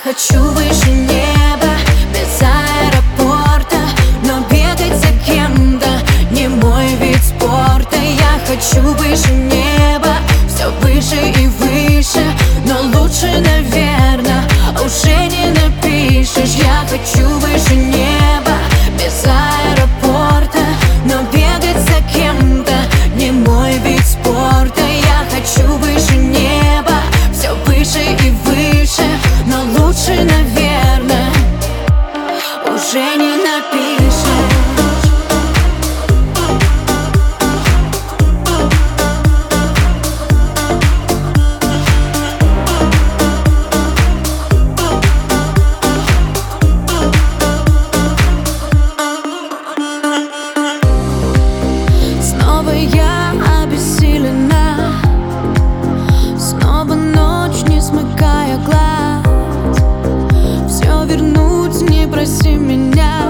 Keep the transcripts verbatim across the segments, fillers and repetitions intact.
хочу выше неба, без аэропорта, но бегать за кем-то не мой вид спорта. Я хочу выше неба, все выше и выше, но лучше, наверное, уже не напишешь. Я хочу выше неба, без аэропорта, но бегать за кем-то не мой вид спорта. Я хочу выше неба, все выше и выше, но лучше, наверное, уже не напишешь. Снова я обессилена, снова ночь, не смыкая глаз. Все вернуть, не проси меня,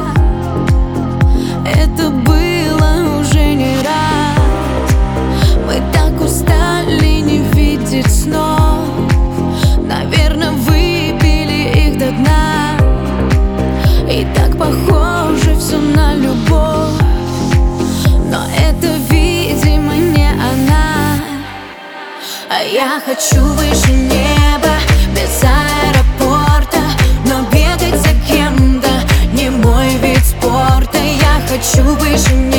это было уже не раз. Мы так устали не видеть снов, наверное, выпили их до дна. И так похоже все на любовь, но это, видимо, не она. А я хочу выше неба, без аэропорта, но бегать за кем-то не мой вид спорта. Я хочу выше неба,